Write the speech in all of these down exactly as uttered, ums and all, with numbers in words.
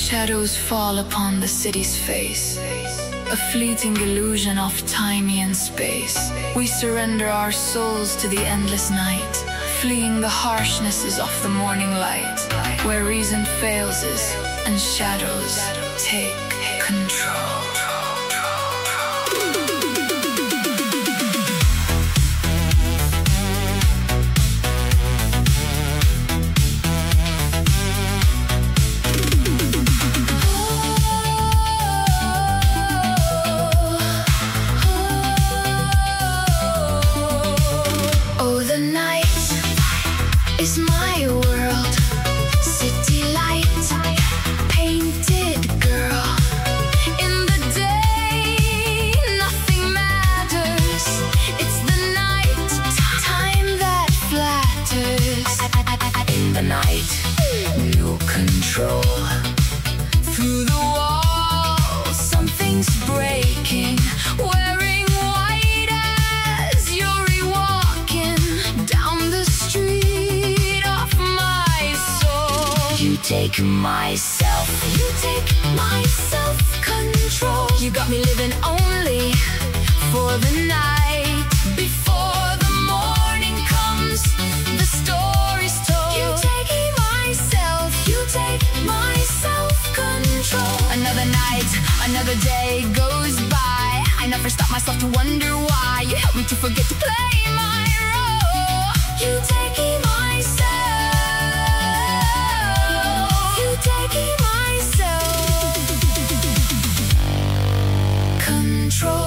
Shadows fall upon the city's face, a fleeting illusion of time and space. We surrender our souls to the endless night, fleeing the harshnesses of the morning light, where reason fails us and shadows take control. Is my world, city light, painted girl. In the day, nothing matters. It's the night, time that flatters. In the night, new control. Through the wall, something's breaking. Wearing white as you're walking down the street. You take myself, you take my self-control. You got me living only for the night. Before the morning comes, the story's told. You take myself, you take my self-control. Another night, another day goes by. I never stop myself to wonder why. You help me to forget to play my role. You take myself, taking myself control.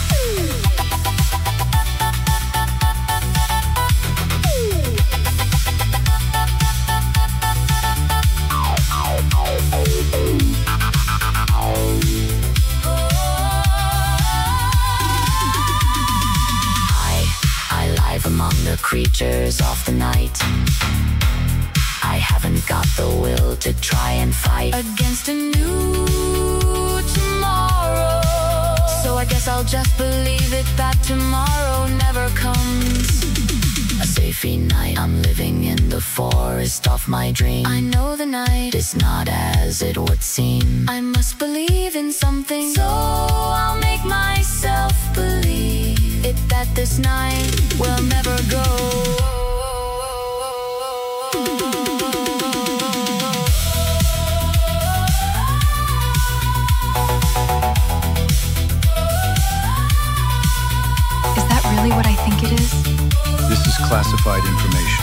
I, I live among the creatures of the night. I haven't got the will to try and fight against a new tomorrow. So I guess I'll just believe it that tomorrow never comes. A safety night, I'm living in the forest of my dream. I know the night is not as it would seem. I must believe in something, so I'll make myself believe it, that this night will never go. Really what I think it is? This is classified information.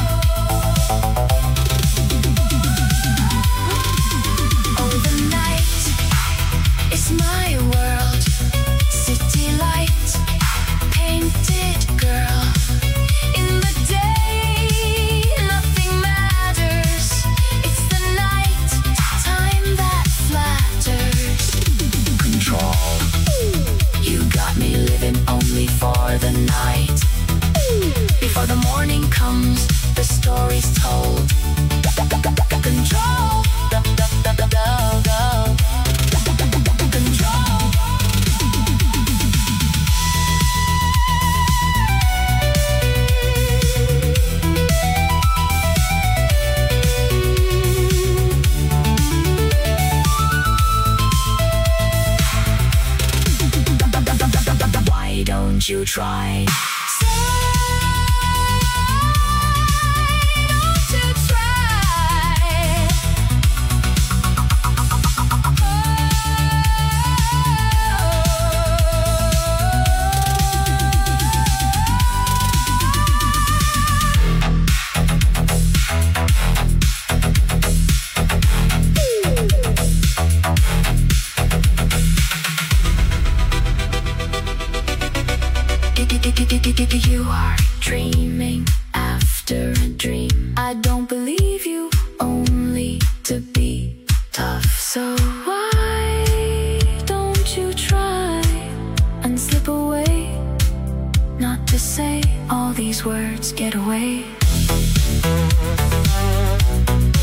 Oh, the night is my world, city light, painted girl. In the day, nothing matters. It's the night, time that flatters. Control. You got me living only for the night. Before the morning comes, the story's told. Control. Go, go, go, go, go. Control. Why don't you try? You are dreaming after a dream. I don't believe you only to be tough. So why don't you try and slip away? Not to say all these words get away.